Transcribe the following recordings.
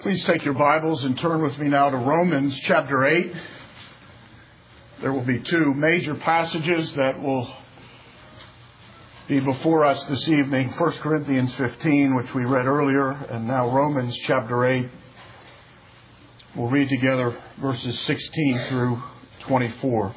Please take your Bibles and turn with me now to Romans chapter 8. There will be two major passages that will be before us this evening. 1 Corinthians 15, which we read earlier, and now Romans chapter 8. We'll read together verses 16 through 24.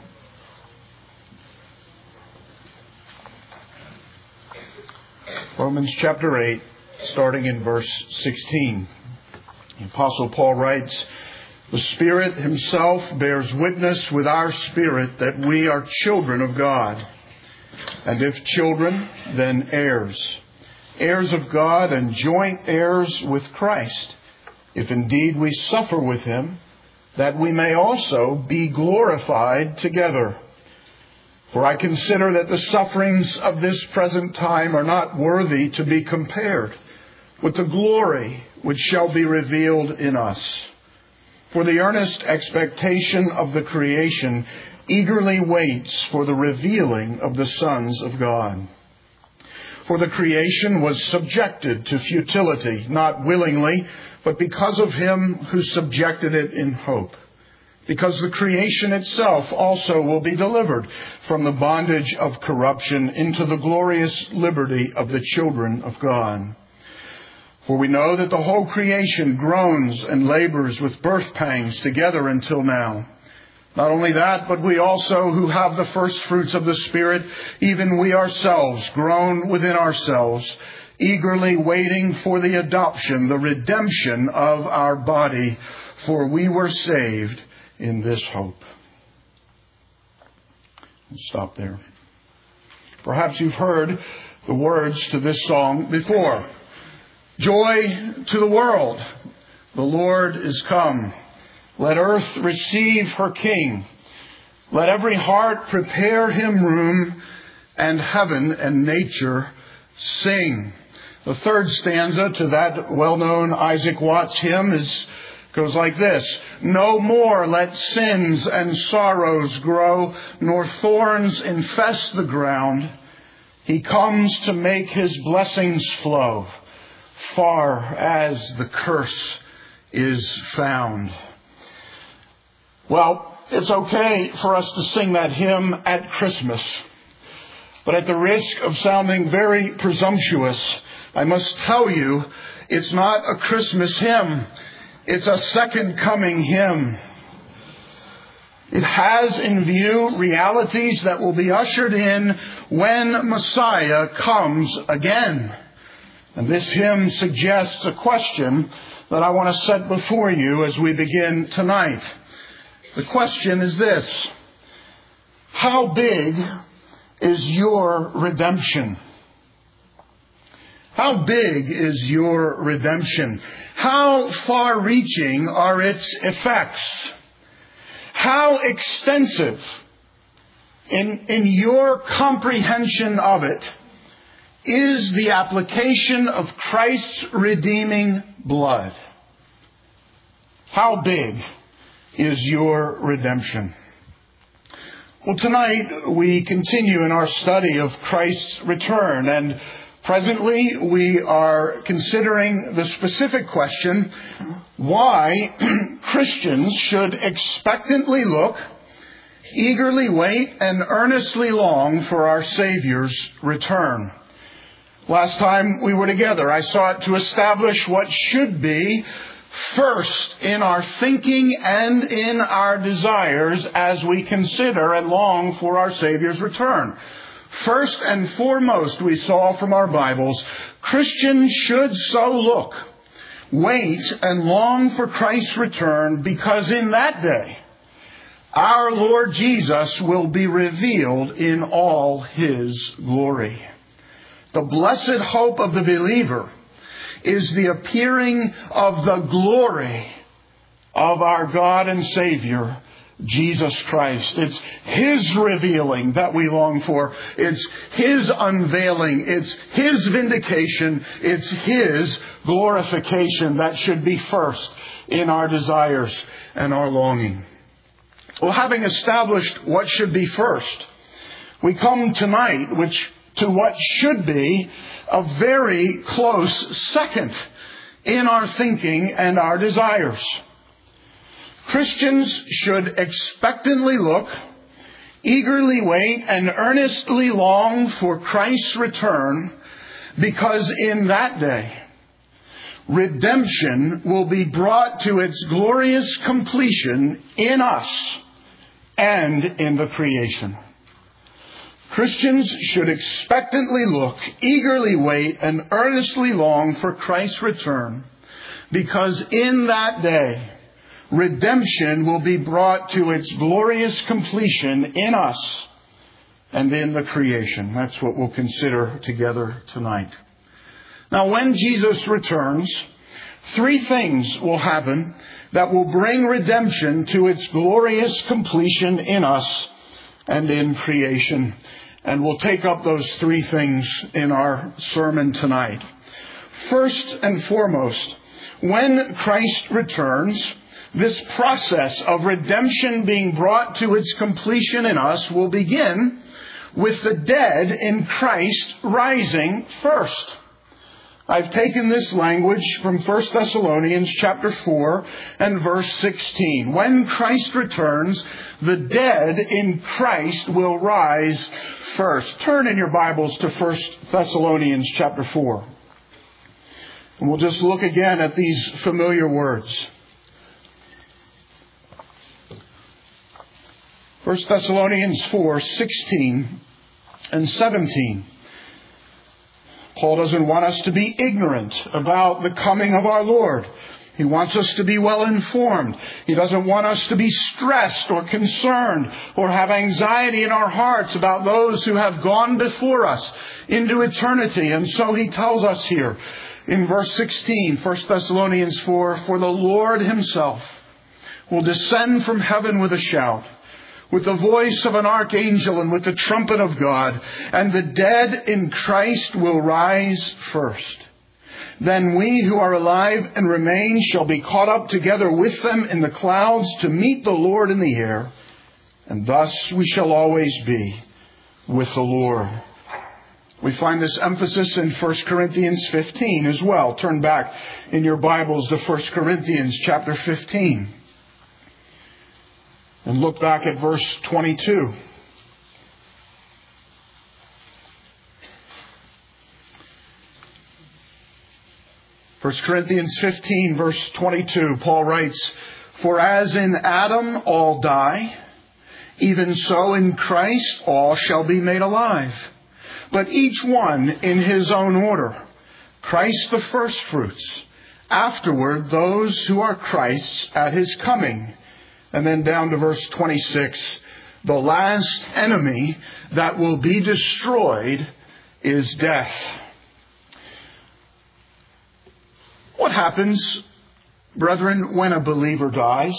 Romans chapter 8, starting in verse 16. The Apostle Paul writes, "The Spirit Himself bears witness with our spirit that we are children of God. And if children, then heirs. Heirs of God and joint heirs with Christ, if indeed we suffer with Him, that we may also be glorified together. For I consider that the sufferings of this present time are not worthy to be compared with the glory which shall be revealed in us. For the earnest expectation of the creation eagerly waits for the revealing of the sons of God. For the creation was subjected to futility, not willingly, but because of Him who subjected it in hope. Because the creation itself also will be delivered from the bondage of corruption into the glorious liberty of the children of God. For we know that the whole creation groans and labors with birth pangs together until now. Not only that, but we also who have the first fruits of the Spirit, even we ourselves groan within ourselves, eagerly waiting for the adoption, the redemption of our body, for we were saved in this hope." I'll stop there. Perhaps you've heard the words to this song before. "Joy to the world, the Lord is come. Let earth receive her King. Let every heart prepare Him room, and heaven and nature sing." The third stanza to that well-known Isaac Watts hymn goes like this: "No more let sins and sorrows grow, nor thorns infest the ground. He comes to make His blessings flow, far as the curse is found." Well, it's okay for us to sing that hymn at Christmas. But at the risk of sounding very presumptuous, I must tell you, it's not a Christmas hymn. It's a second coming hymn. It has in view realities that will be ushered in when Messiah comes again. And this hymn suggests a question that I want to set before you as we begin tonight. The question is this: how big is your redemption? How big is your redemption? How far-reaching are its effects? How extensive in your comprehension of it is the application of Christ's redeeming blood? How big is your redemption? Well, tonight we continue in our study of Christ's return, and presently we are considering the specific question why Christians should expectantly look, eagerly wait, and earnestly long for our Savior's return. Last time we were together, I sought to establish what should be first in our thinking and in our desires as we consider and long for our Savior's return. First and foremost, we saw from our Bibles, Christians should so look, wait, and long for Christ's return, because in that day, our Lord Jesus will be revealed in all His glory. The blessed hope of the believer is the appearing of the glory of our God and Savior, Jesus Christ. It's His revealing that we long for. It's His unveiling. It's His vindication. It's His glorification that should be first in our desires and our longing. Well, having established what should be first, we come tonight to what should be a very close second in our thinking and our desires. Christians should expectantly look, eagerly wait, and earnestly long for Christ's return, because in that day, redemption will be brought to its glorious completion in us and in the creation. Christians should expectantly look, eagerly wait, and earnestly long for Christ's return, because in that day, redemption will be brought to its glorious completion in us and in the creation. That's what we'll consider together tonight. Now, when Jesus returns, three things will happen that will bring redemption to its glorious completion in us and in creation. And we'll take up those three things in our sermon tonight. First and foremost, when Christ returns, this process of redemption being brought to its completion in us will begin with the dead in Christ rising first. I've taken this language from 1 Thessalonians chapter 4 and verse 16. When Christ returns, the dead in Christ will rise first. Turn in your Bibles to 1 Thessalonians chapter 4. And we'll just look again at these familiar words. 1 Thessalonians 4, 16 and 17. Paul doesn't want us to be ignorant about the coming of our Lord. He wants us to be well informed. He doesn't want us to be stressed or concerned or have anxiety in our hearts about those who have gone before us into eternity. And so he tells us here in verse 16, 1 Thessalonians 4, "For the Lord himself will descend from heaven with a shout, with the voice of an archangel and with the trumpet of God, and the dead in Christ will rise first. Then we who are alive and remain shall be caught up together with them in the clouds to meet the Lord in the air, and thus we shall always be with the Lord." We find this emphasis in 1 Corinthians 15 as well. Turn back in your Bibles to 1 Corinthians chapter 15. And look back at verse 22. First Corinthians 15, verse 22, Paul writes, "For as in Adam all die, even so in Christ all shall be made alive. But each one in his own order. Christ the firstfruits, afterward those who are Christ's at his coming." And then down to verse 26, "The last enemy that will be destroyed is death." What happens, brethren, when a believer dies?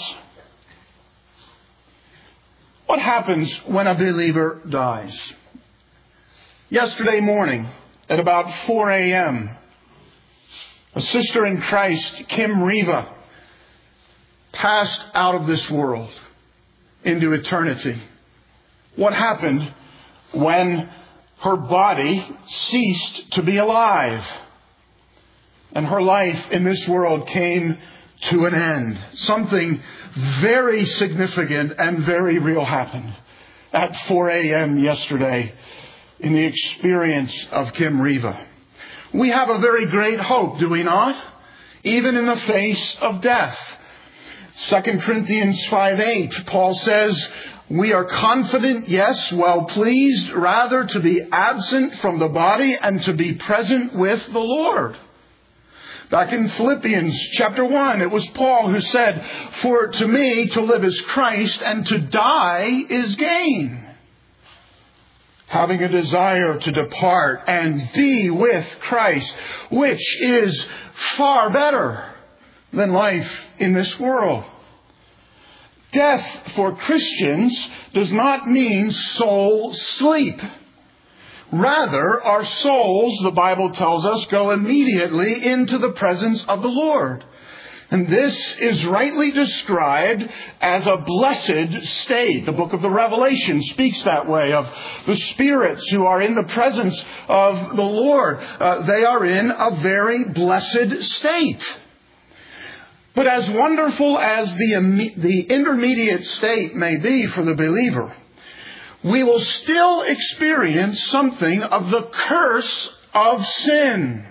What happens when a believer dies? Yesterday morning at about 4 a.m., a sister in Christ, Kim Riva, passed out of this world into eternity. What happened when her body ceased to be alive and her life in this world came to an end? Something very significant and very real happened at 4 a.m. yesterday in the experience of Kim Riva. We have a very great hope, do we not? Even in the face of death. 2 Corinthians 5:8, Paul says, "We are confident, yes, well pleased, rather to be absent from the body and to be present with the Lord." Back in Philippians chapter 1, it was Paul who said, "For to me to live is Christ, and to die is gain." Having a desire to depart and be with Christ, which is far better than life in this world. Death for Christians does not mean soul sleep. Rather, our souls, the Bible tells us, go immediately into the presence of the Lord. And this is rightly described as a blessed state. The book of the Revelation speaks that way of the spirits who are in the presence of the Lord. They are in a very blessed state. But as wonderful as the intermediate state may be for the believer, we will still experience something of the curse of sin.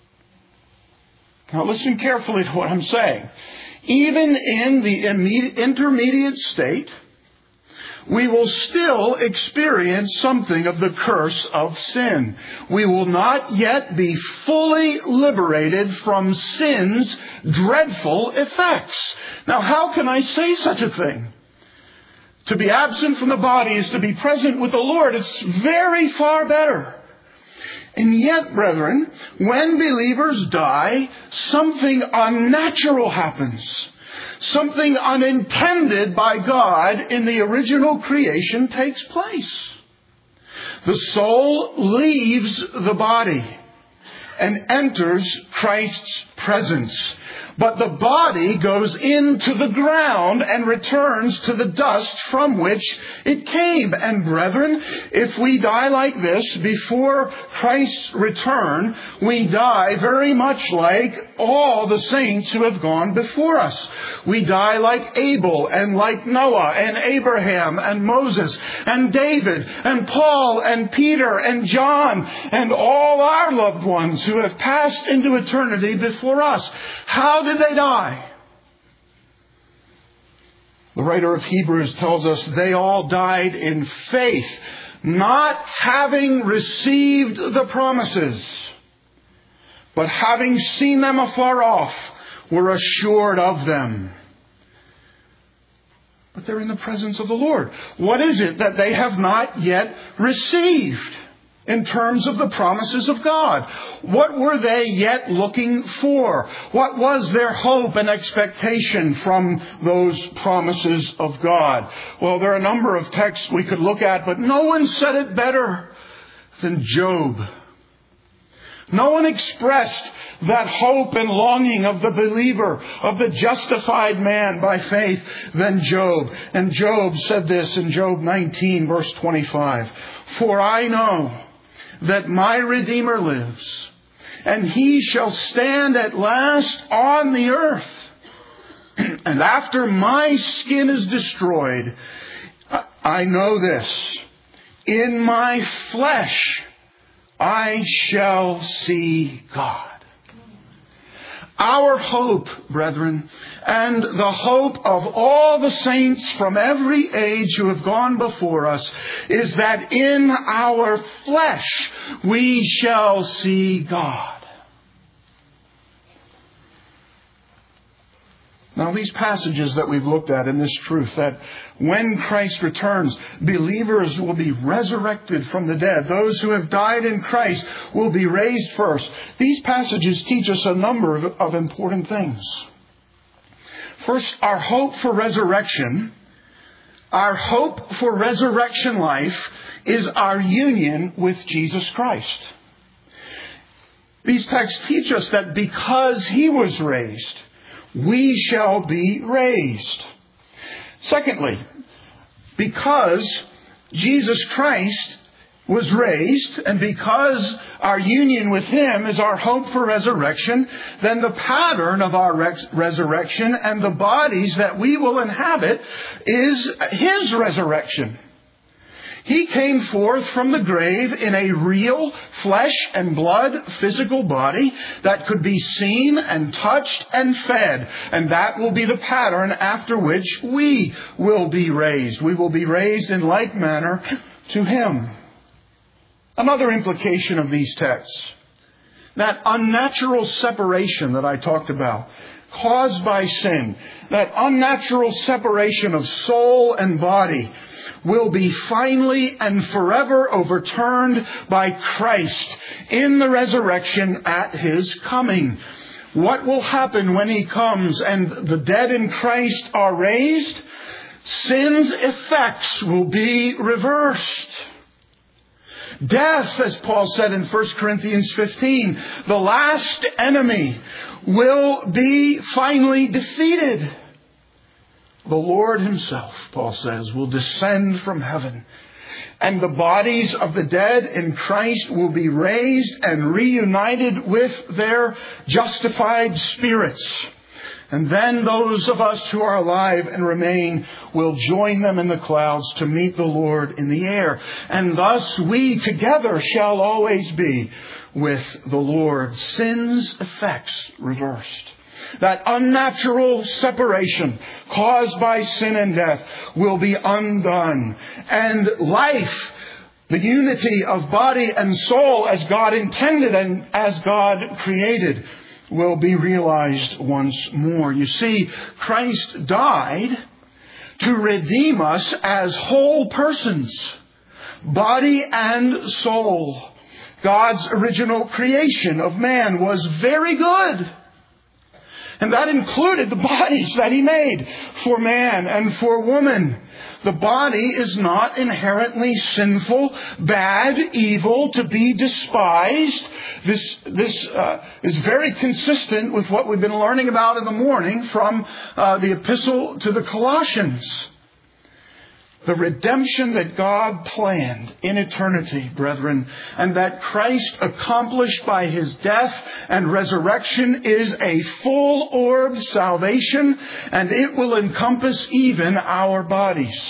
Now listen carefully to what I'm saying. Even in the intermediate state, we will still experience something of the curse of sin. We will not yet be fully liberated from sin's dreadful effects. Now, how can I say such a thing? To be absent from the body is to be present with the Lord. It's very far better. And yet, brethren, when believers die, something unnatural happens. Something unintended by God in the original creation takes place. The soul leaves the body and enters Christ's presence. But the body goes into the ground and returns to the dust from which it came. And brethren, if we die like this before Christ's return, we die very much like all the saints who have gone before us. We die like Abel and like Noah and Abraham and Moses and David and Paul and Peter and John and all our loved ones who have passed into eternity before us. How did they die? The writer of Hebrews tells us they all died in faith, not having received the promises, but having seen them afar off, were assured of them. But they're in the presence of the Lord. What is it that they have not yet received in terms of the promises of God? What were they yet looking for? What was their hope and expectation from those promises of God? Well, there are a number of texts we could look at, but no one said it better than Job. No one expressed that hope and longing of the believer, of the justified man by faith, than Job. And Job said this in Job 19, verse 25. For I know that my Redeemer lives, and he shall stand at last on the earth. And after my skin is destroyed, I know this, in my flesh I shall see God. Our hope, brethren, and the hope of all the saints from every age who have gone before us, is that in our flesh we shall see God. Now, these passages that we've looked at in this truth, that when Christ returns, believers will be resurrected from the dead. Those who have died in Christ will be raised first. These passages teach us a number of important things. First, our hope for resurrection life is our union with Jesus Christ. These texts teach us that because He was raised, we shall be raised. Secondly, because Jesus Christ was raised, and because our union with Him is our hope for resurrection, then the pattern of our resurrection and the bodies that we will inhabit is His resurrection. He came forth from the grave in a real flesh and blood physical body that could be seen and touched and fed. And that will be the pattern after which we will be raised. We will be raised in like manner to Him. Another implication of these texts, that unnatural separation that I talked about, caused by sin, that unnatural separation of soul and body, will be finally and forever overturned by Christ in the resurrection at His coming. What will happen when He comes and the dead in Christ are raised? Sin's effects will be reversed. Death, as Paul said in 1 Corinthians 15, the last enemy, will be finally defeated. The Lord himself, Paul says, will descend from heaven, and the bodies of the dead in Christ will be raised and reunited with their justified spirits. And then those of us who are alive and remain will join them in the clouds to meet the Lord in the air. And thus we together shall always be with the Lord. Sin's effects reversed. That unnatural separation caused by sin and death will be undone. And life, the unity of body and soul as God intended and as God created, will be realized once more. You see, Christ died to redeem us as whole persons, body and soul. God's original creation of man was very good. And that included the bodies that he made for man and for woman. The body is not inherently sinful, bad, evil, to be despised. This is very consistent with what we've been learning about in the morning from the epistle to the Colossians. The redemption that God planned in eternity, brethren, and that Christ accomplished by his death and resurrection is a full-orbed salvation, and it will encompass even our bodies.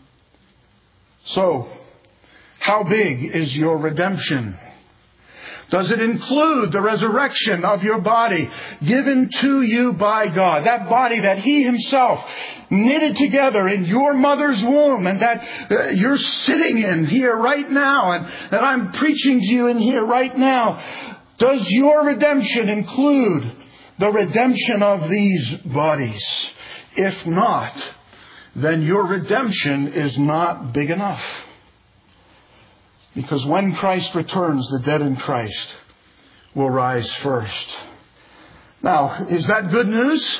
So, how big is your redemption? Does it include the resurrection of your body given to you by God? That body that he himself knitted together in your mother's womb, and that you're sitting in here right now, and that I'm preaching to you in here right now. Does your redemption include the redemption of these bodies? If not, then your redemption is not big enough. Because when Christ returns, the dead in Christ will rise first. Now, is that good news?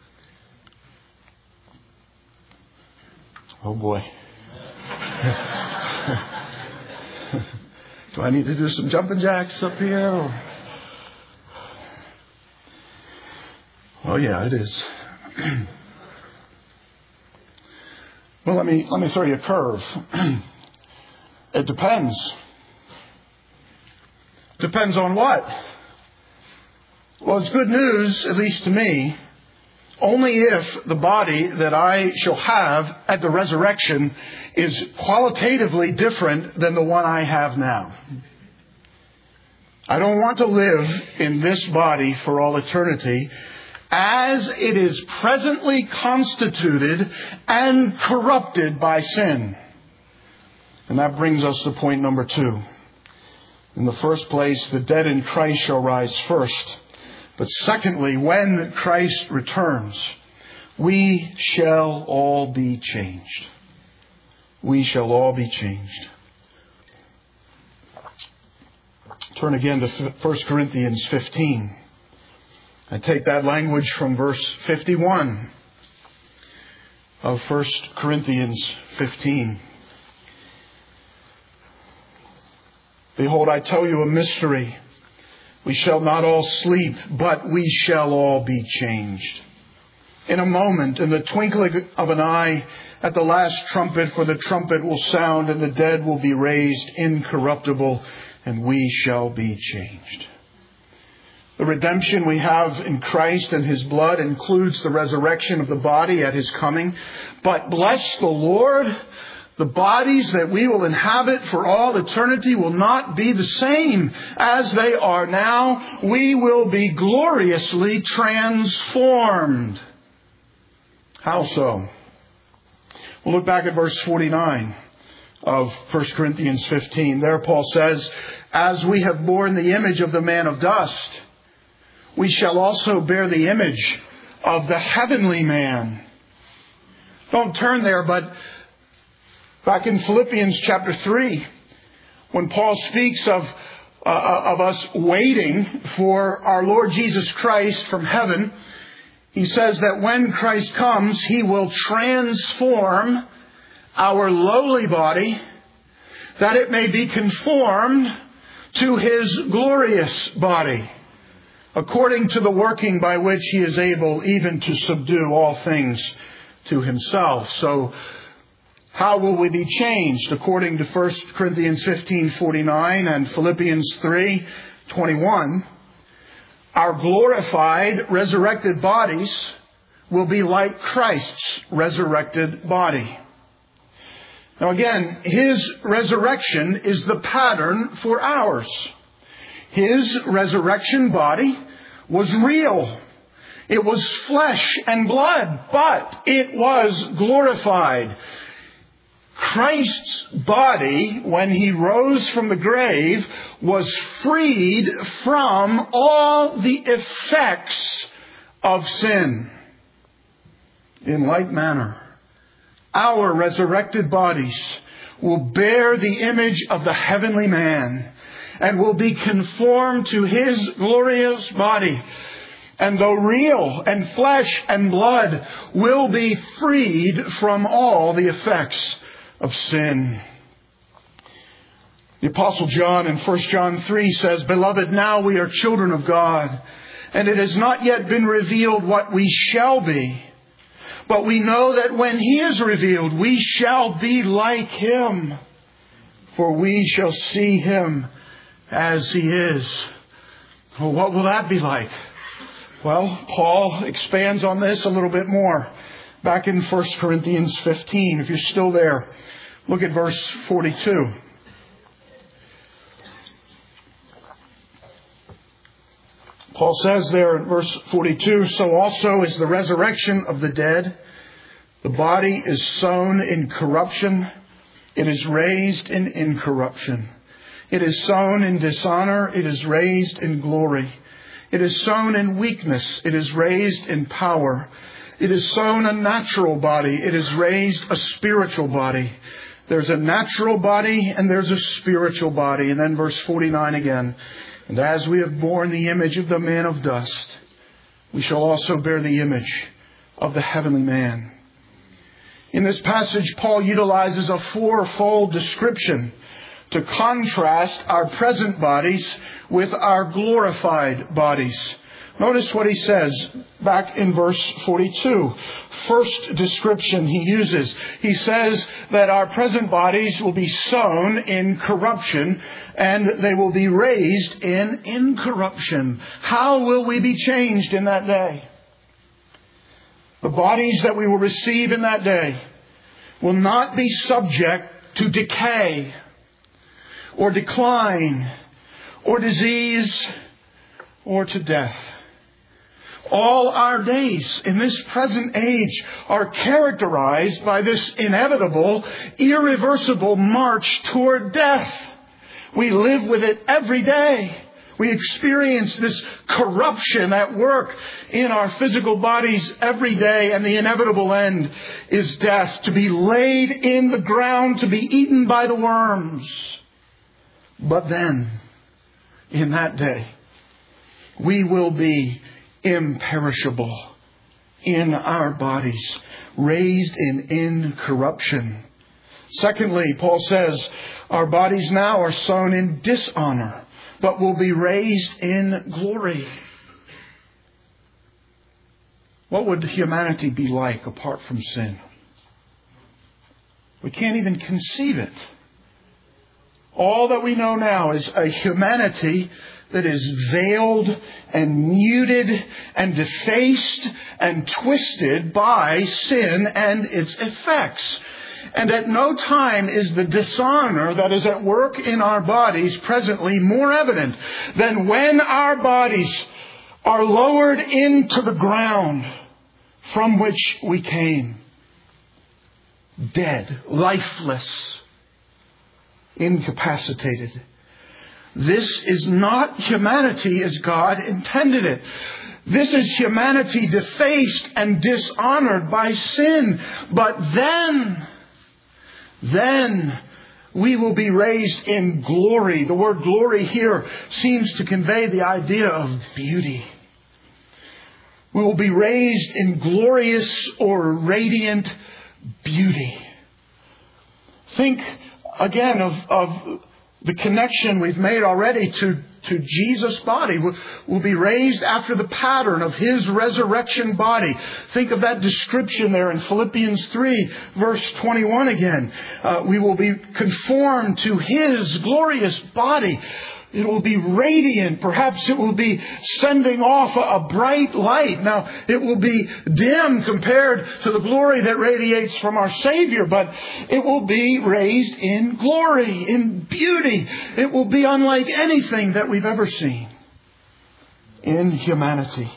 Oh boy. Do I need to do some jumping jacks up here? Oh yeah, it is. Well, let me throw you a curve. It depends. Depends on what? Well, it's good news, at least to me, only if the body that I shall have at the resurrection is qualitatively different than the one I have now. I don't want to live in this body for all eternity as it is presently constituted and corrupted by sin. And that brings us to point number 2. In the first place, the dead in Christ shall rise first. But secondly, when Christ returns, we shall all be changed. We shall all be changed. Turn again to 1 Corinthians 15. I take that language from verse 51 of 1 Corinthians 15. Behold, I tell you a mystery. We shall not all sleep, but we shall all be changed. In a moment, in the twinkling of an eye, at the last trumpet, for the trumpet will sound, and the dead will be raised incorruptible, and we shall be changed. The redemption we have in Christ and his blood includes the resurrection of the body at his coming. But bless the Lord, the bodies that we will inhabit for all eternity will not be the same as they are now. We will be gloriously transformed. How so? We'll look back at verse 49 of 1 Corinthians 15. There Paul says, as we have borne the image of the man of dust, we shall also bear the image of the heavenly man. Don't turn there, but back in Philippians chapter 3, when Paul speaks of us waiting for our Lord Jesus Christ from heaven, he says that when Christ comes, he will transform our lowly body that it may be conformed to His glorious body, according to the working by which He is able even to subdue all things to Himself. So, how will we be changed? According to 1 Corinthians 15:49 and Philippians 3:21, our glorified, resurrected bodies will be like Christ's resurrected body. Now again, His resurrection is the pattern for ours. His resurrection body was real. It was flesh and blood, but it was glorified. Christ's body, when He rose from the grave, was freed from all the effects of sin. In like manner, our resurrected bodies will bear the image of the heavenly man and will be conformed to His glorious body. And though real and flesh and blood will be freed from all the effects of sin. The Apostle John in 1 John 3 says, "Beloved, now we are children of God, and it has not yet been revealed what we shall be. But we know that when He is revealed, we shall be like Him, for we shall see Him as He is." Well, what will that be like? Well, Paul expands on this a little bit more. Back in 1 Corinthians 15, if you're still there, look at verse 42. Paul says there in verse 42, "So also is the resurrection of the dead. The body is sown in corruption. It is raised in incorruption. It is sown in dishonor. It is raised in glory. It is sown in weakness. It is raised in power. It is sown a natural body. It is raised a spiritual body." There's a natural body and there's a spiritual body. And then verse 49 again. "And as we have borne the image of the man of dust, we shall also bear the image of the heavenly man." In this passage, Paul utilizes a fourfold description to contrast our present bodies with our glorified bodies. Notice what he says back in verse 42. First description he uses. He says that our present bodies will be sown in corruption and they will be raised in incorruption. How will we be changed in that day? The bodies that we will receive in that day will not be subject to decay or decline or disease or to death. All our days in this present age are characterized by this inevitable, irreversible march toward death. We live with it every day. We experience this corruption at work in our physical bodies every day, and the inevitable end is death, to be laid in the ground, to be eaten by the worms. But then, in that day, we will be imperishable in our bodies, raised in incorruption. Secondly, Paul says, our bodies now are sown in dishonor, but will be raised in glory. What would humanity be like apart from sin? We can't even conceive it. All that we know now is a humanity that is veiled and muted and defaced and twisted by sin and its effects. And at no time is the dishonor that is at work in our bodies presently more evident than when our bodies are lowered into the ground from which we came. Dead, lifeless, incapacitated. This is not humanity as God intended it. This is humanity defaced and dishonored by sin. But then we will be raised in glory. The word glory here seems to convey the idea of beauty. We will be raised in glorious or radiant beauty. Think again, of the connection we've made already to Jesus' body will be raised after the pattern of His resurrection body. Think of that description there in Philippians 3, verse 21 again. We will be conformed to His glorious body. It will be radiant. Perhaps it will be sending off a bright light. Now, it will be dim compared to the glory that radiates from our Savior, but it will be raised in glory, in beauty. It will be unlike anything that we've ever seen in humanity.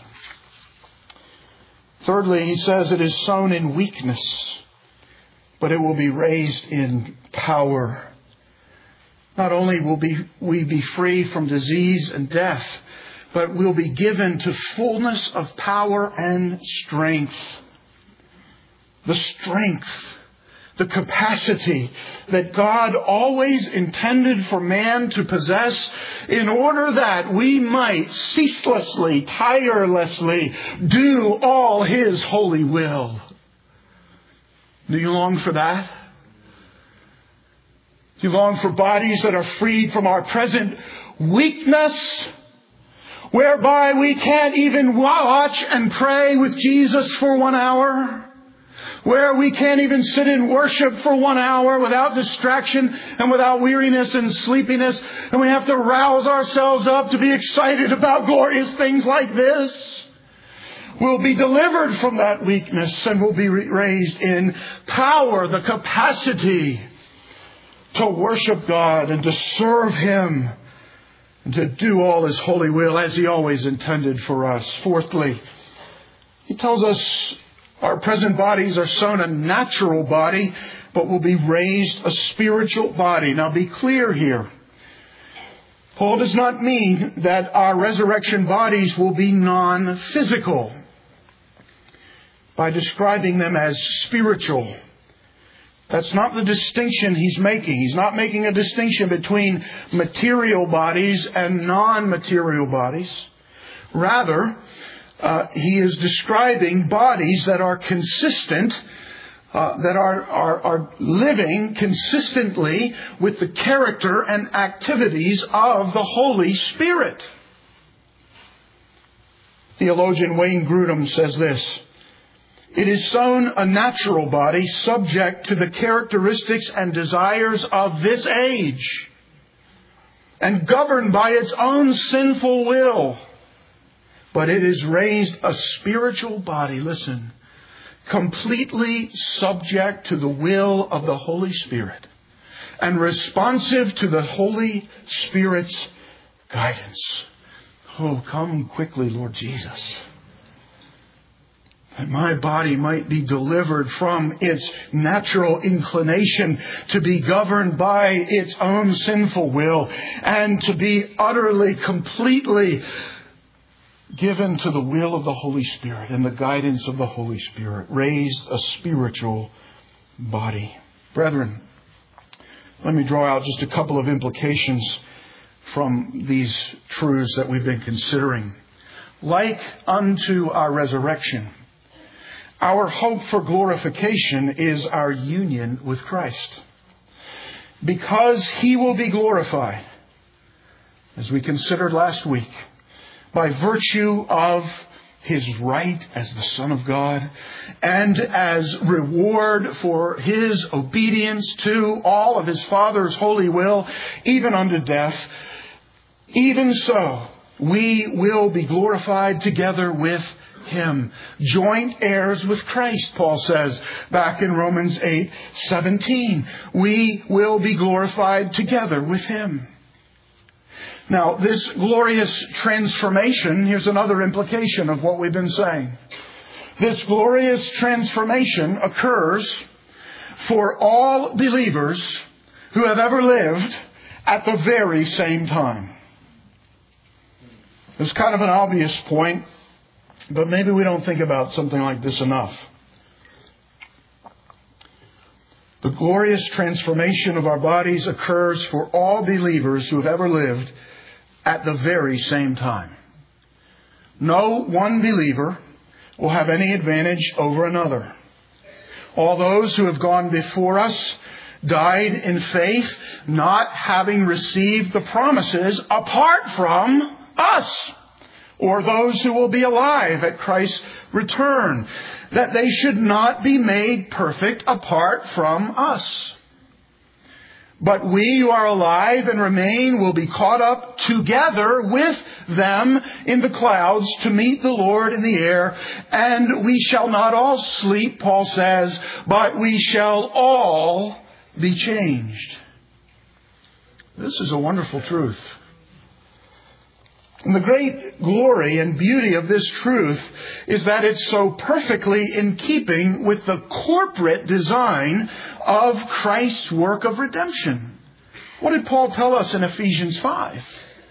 Thirdly, he says it is sown in weakness, but it will be raised in power. Not only will we be free from disease and death, but we'll be given to fullness of power and strength. The strength, the capacity that God always intended for man to possess in order that we might ceaselessly, tirelessly do all His holy will. Do you long for that? You long for bodies that are freed from our present weakness, whereby we can't even watch and pray with Jesus for 1 hour, where we can't even sit in worship for 1 hour without distraction and without weariness and sleepiness, and we have to rouse ourselves up to be excited about glorious things like this. We'll be delivered from that weakness and will be raised in power, the capacity to worship God and to serve Him and to do all His holy will as He always intended for us. Fourthly, he tells us our present bodies are sown a natural body, but will be raised a spiritual body. Now be clear here. Paul does not mean that our resurrection bodies will be non-physical by describing them as spiritual. That's not the distinction he's making. He's not making a distinction between material bodies and non-material bodies. Rather, he is describing bodies that are consistent, that are living consistently with the character and activities of the Holy Spirit. Theologian Wayne Grudem says this: it is sown a natural body subject to the characteristics and desires of this age and governed by its own sinful will. But it is raised a spiritual body, listen, completely subject to the will of the Holy Spirit and responsive to the Holy Spirit's guidance. Oh, come quickly, Lord Jesus. That my body might be delivered from its natural inclination to be governed by its own sinful will and to be utterly, completely given to the will of the Holy Spirit and the guidance of the Holy Spirit. Raised a spiritual body. Brethren, let me draw out just a couple of implications from these truths that we've been considering. Like unto our resurrection, our hope for glorification is our union with Christ. Because He will be glorified, as we considered last week, by virtue of His right as the Son of God and as reward for His obedience to all of His Father's holy will, even unto death, even so we will be glorified together with Him. Joint heirs with Christ, Paul says back in Romans 8:17. We will be glorified together with Him. Now, this glorious transformation, here's another implication of what we've been saying. This glorious transformation occurs for all believers who have ever lived at the very same time. It's kind of an obvious point, but maybe we don't think about something like this enough. The glorious transformation of our bodies occurs for all believers who have ever lived at the very same time. No one believer will have any advantage over another. All those who have gone before us died in faith, not having received the promises apart from us, or those who will be alive at Christ's return, that they should not be made perfect apart from us. But we who are alive and remain will be caught up together with them in the clouds to meet the Lord in the air. And we shall not all sleep, Paul says, but we shall all be changed. This is a wonderful truth. And the great glory and beauty of this truth is that it's so perfectly in keeping with the corporate design of Christ's work of redemption. What did Paul tell us in Ephesians 5?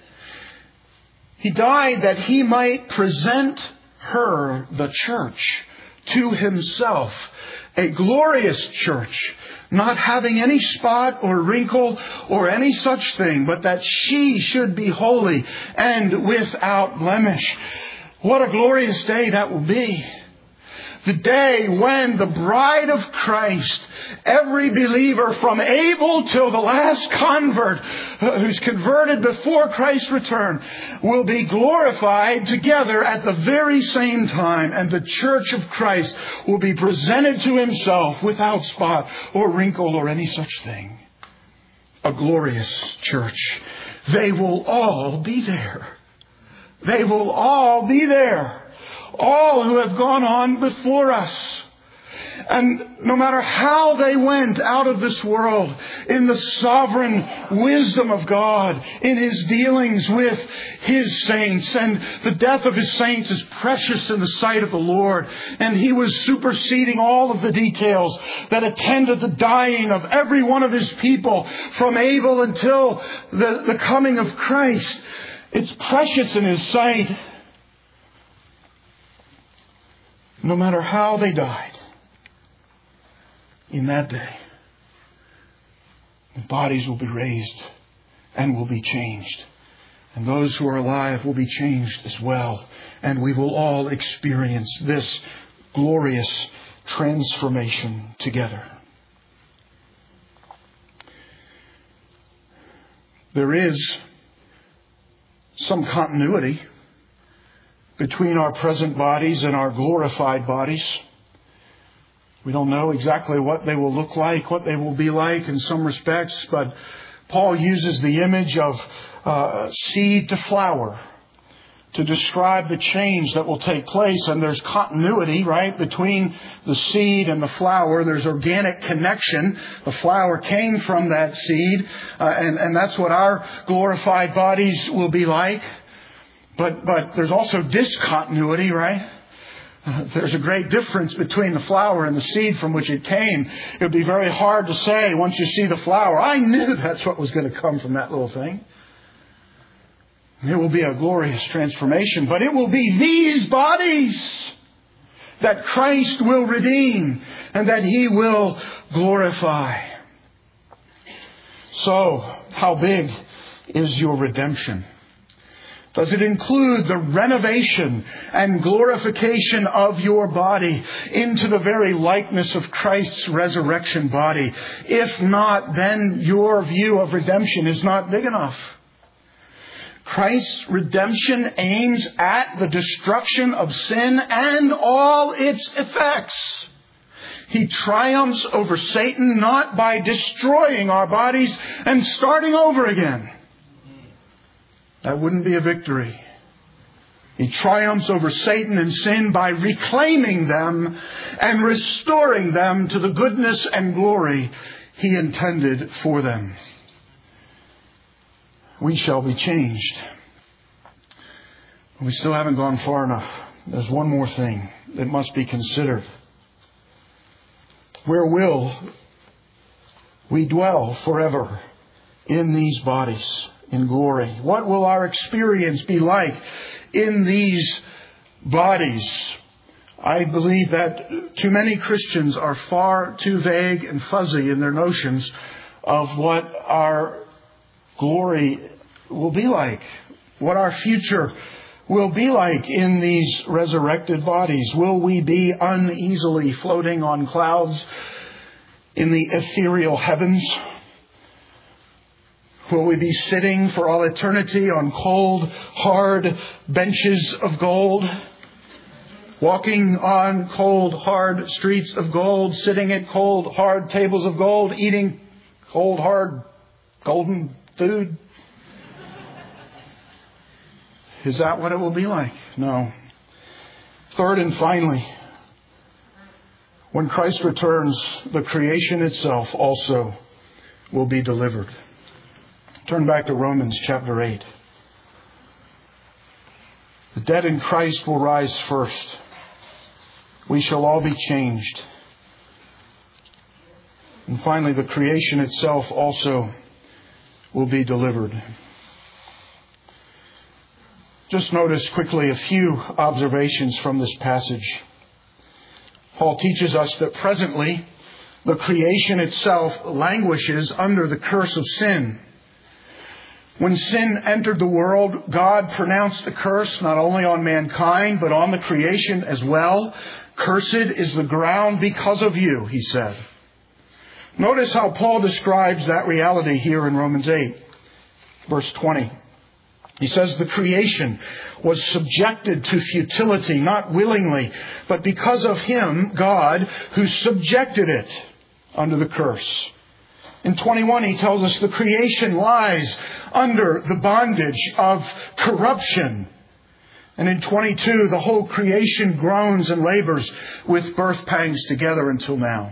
He died that he might present her, the church, to himself, a glorious church, not having any spot or wrinkle or any such thing, but that she should be holy and without blemish. What a glorious day that will be. The day when the bride of Christ, every believer from Abel till the last convert who's converted before Christ's return, will be glorified together at the very same time. And the church of Christ will be presented to himself without spot or wrinkle or any such thing. A glorious church. They will all be there. They will all be there. All who have gone on before us. And no matter how they went out of this world, in the sovereign wisdom of God, in His dealings with His saints, and the death of His saints is precious in the sight of the Lord, and He was superseding all of the details that attended the dying of every one of His people from Abel until the coming of Christ. It's precious in His sight. No matter how they died, in that day, the bodies will be raised and will be changed. And those who are alive will be changed as well. And we will all experience this glorious transformation together. There is some continuity between our present bodies and our glorified bodies. We don't know exactly what they will look like, what they will be like in some respects, but Paul uses the image of seed to flower to describe the change that will take place. And there's continuity, right, between the seed and the flower. There's organic connection. The flower came from that seed, and that's what our glorified bodies will be like. But there's also discontinuity, right? There's a great difference between the flower and the seed from which it came. It would be very hard to say once you see the flower, I knew that's what was going to come from that little thing. It will be a glorious transformation, but it will be these bodies that Christ will redeem and that He will glorify. So, how big is your redemption? Does it include the renovation and glorification of your body into the very likeness of Christ's resurrection body? If not, then your view of redemption is not big enough. Christ's redemption aims at the destruction of sin and all its effects. He triumphs over Satan not by destroying our bodies and starting over again. That wouldn't be a victory. He triumphs over Satan and sin by reclaiming them and restoring them to the goodness and glory He intended for them. We shall be changed. We still haven't gone far enough. There's one more thing that must be considered. Where will we dwell forever in these bodies? In glory. What will our experience be like in these bodies? I believe that too many Christians are far too vague and fuzzy in their notions of what our glory will be like, what our future will be like in these resurrected bodies. Will we be uneasily floating on clouds in the ethereal heavens? Will we be sitting for all eternity on cold, hard benches of gold? Walking on cold, hard streets of gold, sitting at cold, hard tables of gold, eating cold, hard, golden food? Is that what it will be like? No. Third and finally, when Christ returns, the creation itself also will be delivered. Turn back to Romans chapter 8. The dead in Christ will rise first. We shall all be changed. And finally, the creation itself also will be delivered. Just notice quickly a few observations from this passage. Paul teaches us that presently the creation itself languishes under the curse of sin. When sin entered the world, God pronounced a curse not only on mankind, but on the creation as well. Cursed is the ground because of you, he said. Notice how Paul describes that reality here in Romans 8, verse 20. He says the creation was subjected to futility, not willingly, but because of him, God, who subjected it under the curse. In 21, he tells us the creation lies under the bondage of corruption. And in 22, the whole creation groans and labors with birth pangs together until now.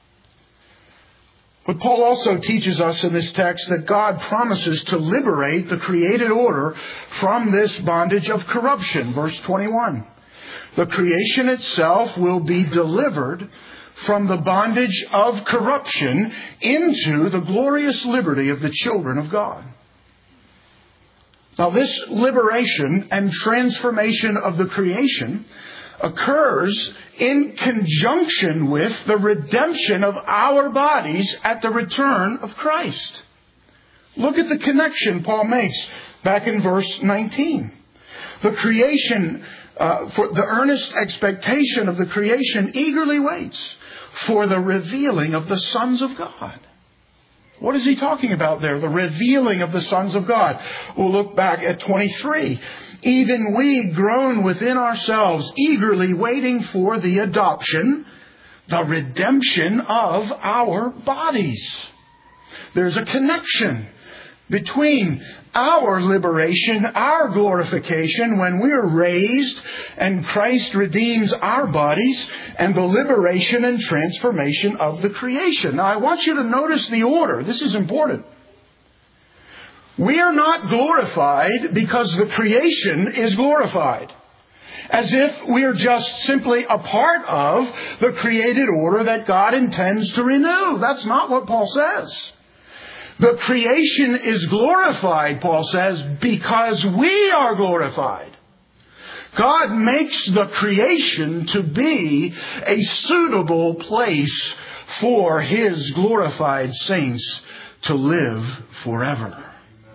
But Paul also teaches us in this text that God promises to liberate the created order from this bondage of corruption. Verse 21. The creation itself will be delivered from the bondage of corruption into the glorious liberty of the children of God. Now, this liberation and transformation of the creation occurs in conjunction with the redemption of our bodies at the return of Christ. Look at the connection Paul makes back in verse 19. The creation, for the earnest expectation of the creation eagerly waits for the revealing of the sons of God. What is he talking about there? The revealing of the sons of God. We'll look back at 23. Even we groan within ourselves, eagerly waiting for the adoption, the redemption of our bodies. There's a connection between our liberation, our glorification, when we're raised and Christ redeems our bodies, and the liberation and transformation of the creation. Now, I want you to notice the order. This is important. We are not glorified because the creation is glorified, as if we are just simply a part of the created order that God intends to renew. That's not what Paul says. The creation is glorified, Paul says, because we are glorified. God makes the creation to be a suitable place for His glorified saints to live forever.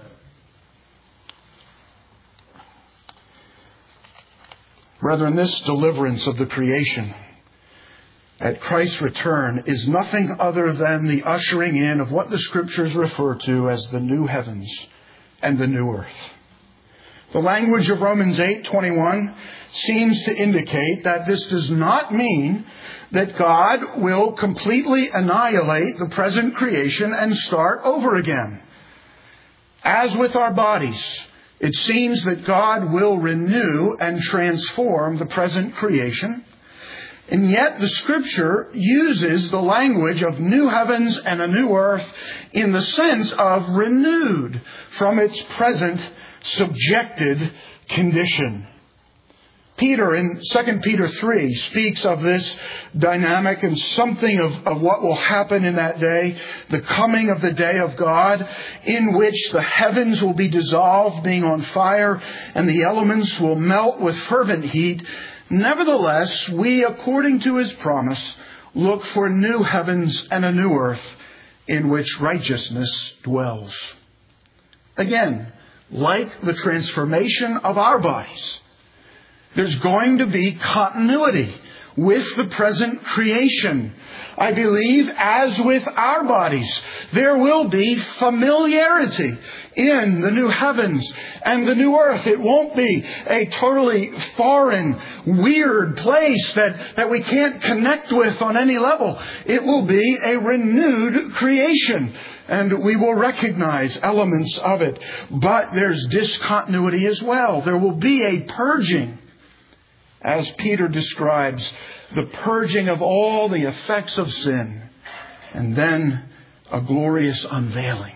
Brethren, this deliverance of the creation at Christ's return is nothing other than the ushering in of what the Scriptures refer to as the new heavens and the new earth. The language of Romans 8:21 seems to indicate that this does not mean that God will completely annihilate the present creation and start over again. As with our bodies, it seems that God will renew and transform the present creation. And yet the Scripture uses the language of new heavens and a new earth in the sense of renewed from its present subjected condition. Peter in 2 Peter 3 speaks of this dynamic and something of what will happen in that day, the coming of the day of God, in which the heavens will be dissolved, being on fire, and the elements will melt with fervent heat. Nevertheless, we, according to His promise, look for new heavens and a new earth in which righteousness dwells. Again, like the transformation of our bodies, there's going to be continuity with the present creation. I believe, as with our bodies, there will be familiarity in the new heavens and the new earth. It won't be a totally foreign, weird place that we can't connect with on any level. It will be a renewed creation, and we will recognize elements of it. But there's discontinuity as well. There will be a purging, as Peter describes, the purging of all the effects of sin, and then a glorious unveiling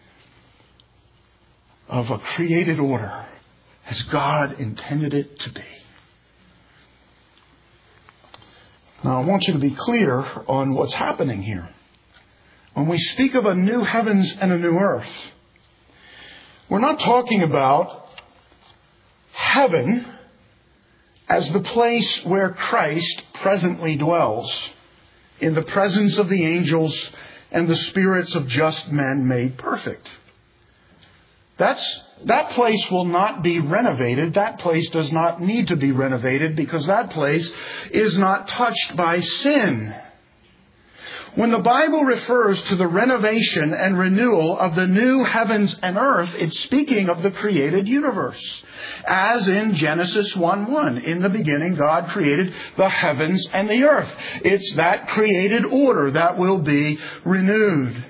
of a created order as God intended it to be. Now, I want you to be clear on what's happening here. When we speak of a new heavens and a new earth, we're not talking about heaven as the place where Christ presently dwells, in the presence of the angels and the spirits of just men made perfect. That place will not be renovated. That place does not need to be renovated because that place is not touched by sin. When the Bible refers to the renovation and renewal of the new heavens and earth, it's speaking of the created universe. As in Genesis 1:1, in the beginning God created the heavens and the earth. It's that created order that will be renewed.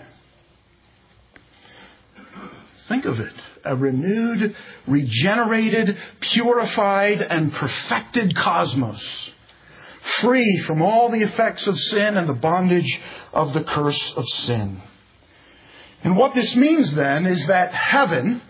Think of it. A renewed, regenerated, purified, and perfected cosmos, free from all the effects of sin and the bondage of the curse of sin. And what this means then is that heaven,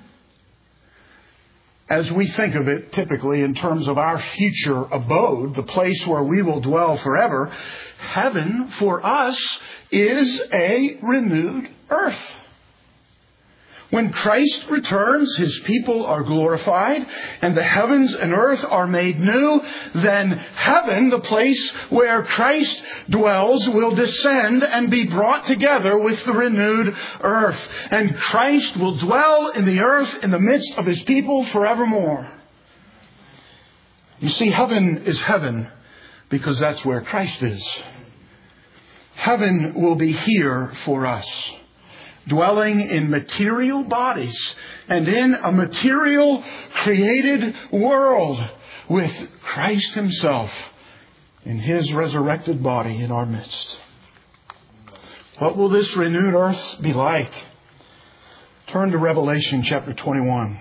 as we think of it typically in terms of our future abode, the place where we will dwell forever, heaven for us is a renewed earth. When Christ returns, His people are glorified, and the heavens and earth are made new, then heaven, the place where Christ dwells, will descend and be brought together with the renewed earth. And Christ will dwell in the earth in the midst of His people forevermore. You see, heaven is heaven because that's where Christ is. Heaven will be here for us, dwelling in material bodies and in a material created world with Christ Himself in His resurrected body in our midst. What will this renewed earth be like? Turn to Revelation chapter 21.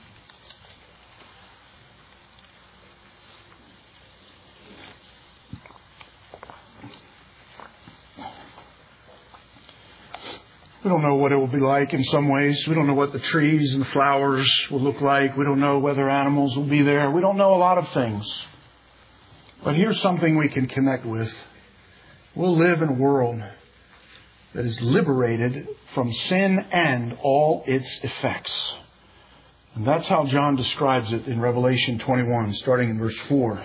We don't know what it will be like in some ways. We don't know what the trees and the flowers will look like. We don't know whether animals will be there. We don't know a lot of things. But here's something we can connect with. We'll live in a world that is liberated from sin and all its effects. And that's how John describes it in Revelation 21, starting in verse 4.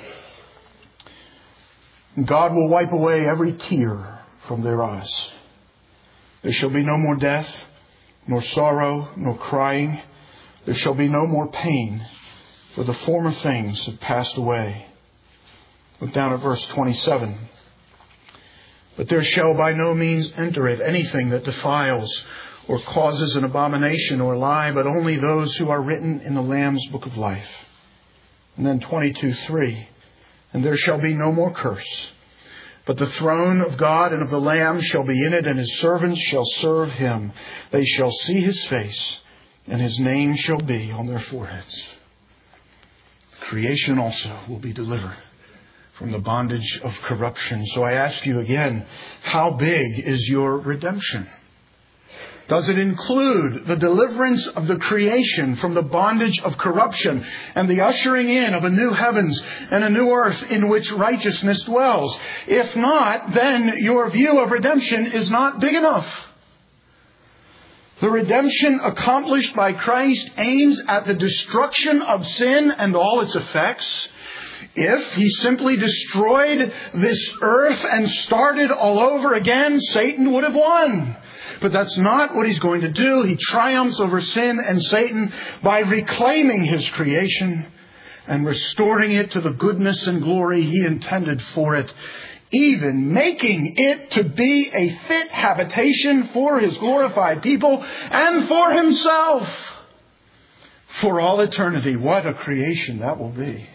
God will wipe away every tear from their eyes. There shall be no more death, nor sorrow, nor crying. There shall be no more pain, for the former things have passed away. Look down at verse 27. But there shall by no means enter it anything that defiles or causes an abomination or lie, but only those who are written in the Lamb's book of life. And then 22:3. And there shall be no more curse. But the throne of God and of the Lamb shall be in it, and His servants shall serve Him. They shall see His face, and His name shall be on their foreheads. Creation also will be delivered from the bondage of corruption. So I ask you again, how big is your redemption? Does it include the deliverance of the creation from the bondage of corruption and the ushering in of a new heavens and a new earth in which righteousness dwells? If not, then your view of redemption is not big enough. The redemption accomplished by Christ aims at the destruction of sin and all its effects. If He simply destroyed this earth and started all over again, Satan would have won. But that's not what He's going to do. He triumphs over sin and Satan by reclaiming His creation and restoring it to the goodness and glory He intended for it, even making it to be a fit habitation for His glorified people and for Himself for all eternity. What a creation that will be.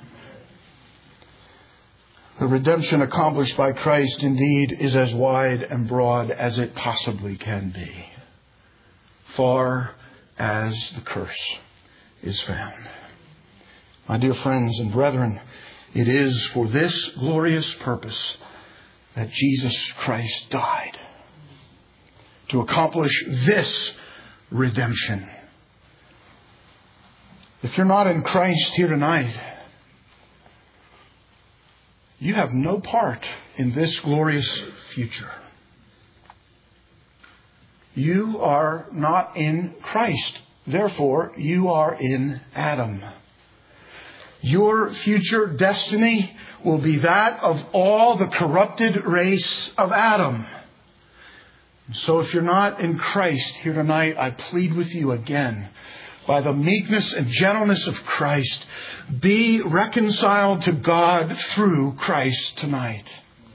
The redemption accomplished by Christ indeed is as wide and broad as it possibly can be, far as the curse is found. My dear friends and brethren, it is for this glorious purpose that Jesus Christ died, to accomplish this redemption. If you're not in Christ here tonight, you have no part in this glorious future. You are not in Christ. Therefore, you are in Adam. Your future destiny will be that of all the corrupted race of Adam. So if you're not in Christ here tonight, I plead with you again, by the meekness and gentleness of Christ, be reconciled to God through Christ tonight.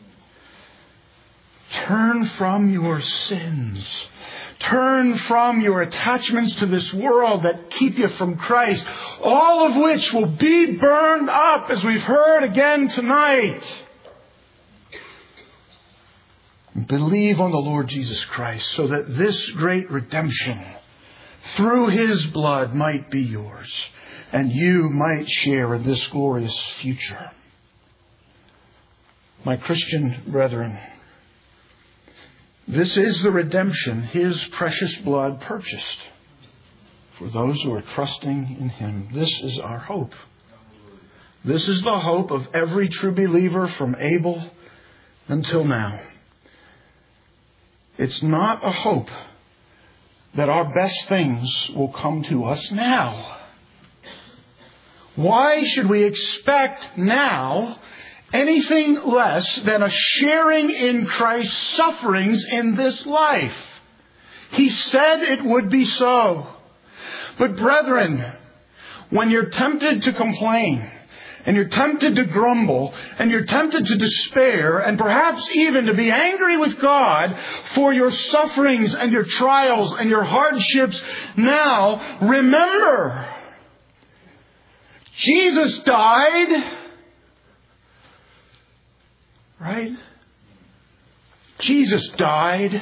Turn from your sins. Turn from your attachments to this world that keep you from Christ, all of which will be burned up, as we've heard again tonight. Believe on the Lord Jesus Christ so that this great redemption through His blood might be yours, and you might share in this glorious future. My Christian brethren, this is the redemption His precious blood purchased for those who are trusting in Him. This is our hope. This is the hope of every true believer from Abel until now. It's not a hope that our best things will come to us now. Why should we expect now anything less than a sharing in Christ's sufferings in this life? He said it would be so. But brethren, when you're tempted to complain, and you're tempted to grumble, and you're tempted to despair, and perhaps even to be angry with God for your sufferings and your trials and your hardships, now remember, Jesus died. Right? Jesus died.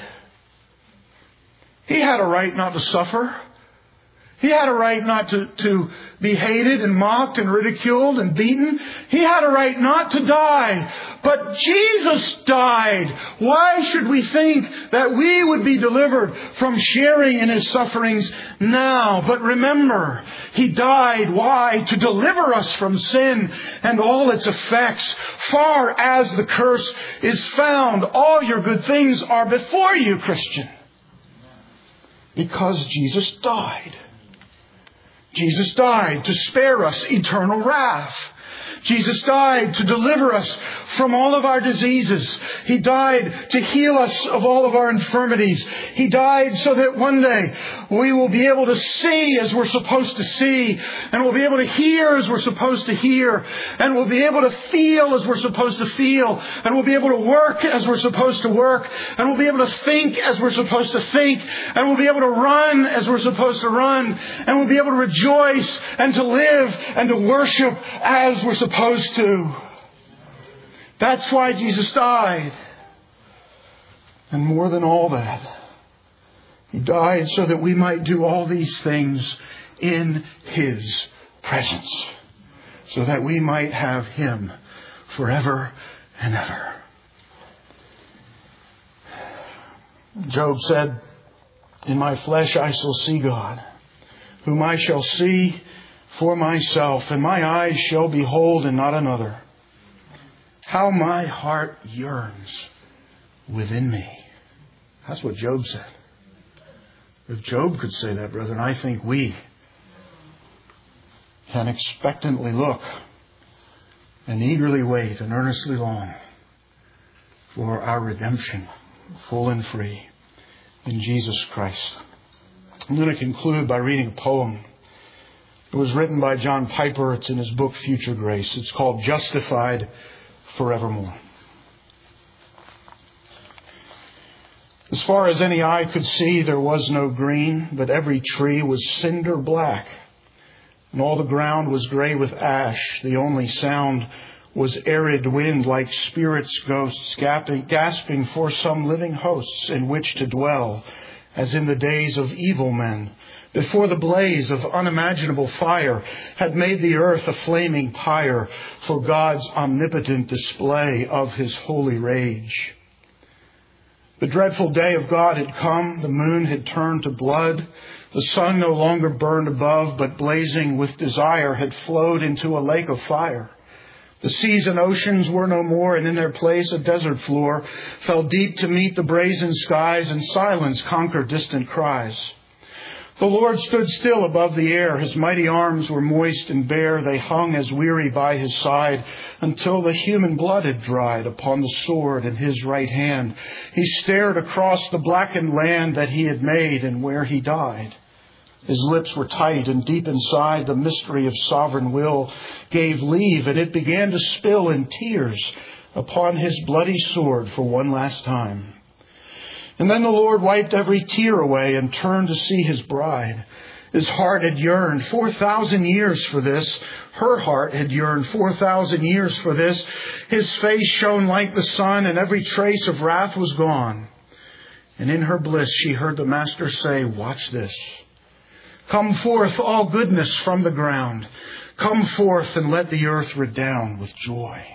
He had a right not to suffer. He had a right not to be hated and mocked and ridiculed and beaten. He had a right not to die. But Jesus died. Why should we think that we would be delivered from sharing in His sufferings now? But remember, He died. Why? To deliver us from sin and all its effects. Far as the curse is found, all your good things are before you, Christian. Because Jesus died. Jesus died to spare us eternal wrath. Jesus died to deliver us from all of our diseases. He died to heal us of all of our infirmities. He died so that one day we will be able to see as we're supposed to see, and we'll be able to hear as we're supposed to hear, and we'll be able to feel as we're supposed to feel, and we'll be able to work as we're supposed to work, and we'll be able to think as we're supposed to think, and we'll be able to run as we're supposed to run, and we'll be able to rejoice and to live and to worship as we're supposed to. That's why Jesus died. And more than all that, He died so that we might do all these things in His presence, so that we might have Him forever and ever. Job said, "In my flesh I shall see God, whom I shall see for myself, and my eyes shall behold and not another. How my heart yearns within me." That's what Job said. If Job could say that, brethren, I think we can expectantly look and eagerly wait and earnestly long for our redemption, full and free, in Jesus Christ. I'm going to conclude by reading a poem It was written by John Piper. It's in his book, Future Grace. It's called Justified Forevermore. As far as any eye could see, there was no green, but every tree was cinder black, and all the ground was gray with ash. The only sound was arid wind, like spirits' ghosts, gasping for some living hosts in which to dwell, as in the days of evil men, before the blaze of unimaginable fire had made the earth a flaming pyre for God's omnipotent display of his holy rage. The dreadful day of God had come. The moon had turned to blood. The sun no longer burned above, but blazing with desire had flowed into a lake of fire. The seas and oceans were no more, and in their place a desert floor fell deep to meet the brazen skies, and silence conquered distant cries. The Lord stood still above the air. His mighty arms were moist and bare. They hung as weary by his side until the human blood had dried upon the sword in his right hand. He stared across the blackened land that he had made and where he died. His lips were tight, and deep inside the mystery of sovereign will gave leave, and it began to spill in tears upon his bloody sword for one last time. And then the Lord wiped every tear away and turned to see his bride. His heart had yearned 4,000 years for this. Her heart had yearned 4,000 years for this. His face shone like the sun, and every trace of wrath was gone. And in her bliss she heard the Master say, "Watch this. Come forth, all goodness from the ground. Come forth and let the earth redound with joy."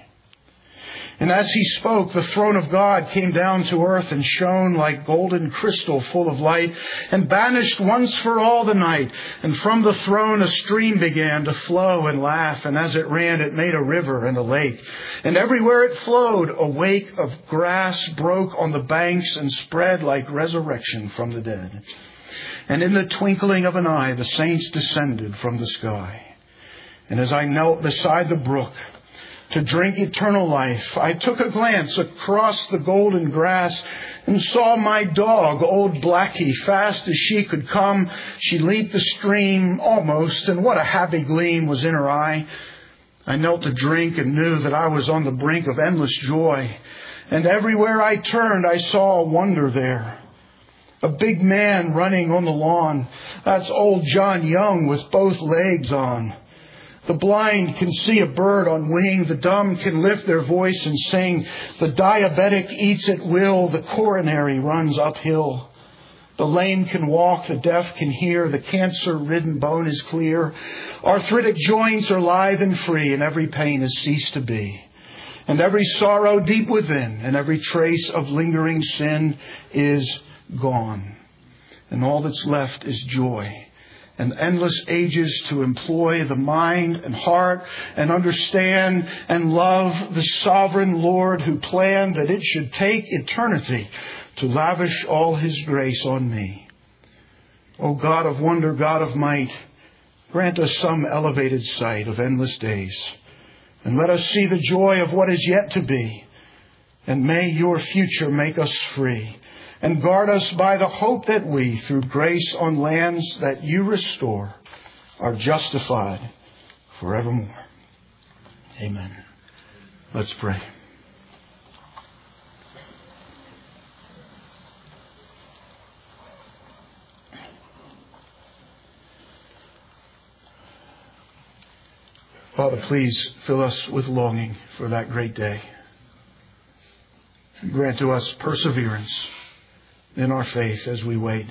And as he spoke, the throne of God came down to earth and shone like golden crystal full of light, and banished once for all the night. And from the throne a stream began to flow and laugh, and as it ran it made a river and a lake. And everywhere it flowed, a wake of grass broke on the banks and spread like resurrection from the dead. And in the twinkling of an eye the saints descended from the sky. And as I knelt beside the brook to drink eternal life, I took a glance across the golden grass and saw my dog, old Blackie, fast as she could come. She leaped the stream almost, and what a happy gleam was in her eye. I knelt to drink and knew that I was on the brink of endless joy. And everywhere I turned, I saw a wonder there. A big man running on the lawn. That's old John Young with both legs on. The blind can see a bird on wing. The dumb can lift their voice and sing. The diabetic eats at will. The coronary runs uphill. The lame can walk. The deaf can hear. The cancer-ridden bone is clear. Arthritic joints are lithe and free, and every pain has ceased to be. And every sorrow deep within, and every trace of lingering sin is gone. And all that's left is joy. And endless ages to employ the mind and heart and understand and love the sovereign Lord who planned that it should take eternity to lavish all his grace on me. O God of wonder, God of might, grant us some elevated sight of endless days, and let us see the joy of what is yet to be. And may your future make us free, and guard us by the hope that we, through grace on lands that you restore, are justified forevermore. Amen. Let's pray. Father, please fill us with longing for that great day. Grant to us perseverance in our faith as we wait.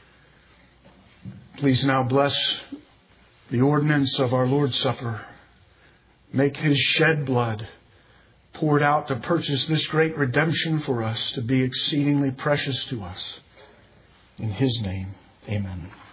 Please now bless the ordinance of our Lord's Supper. Make his shed blood poured out to purchase this great redemption for us to be exceedingly precious to us. In his name, amen.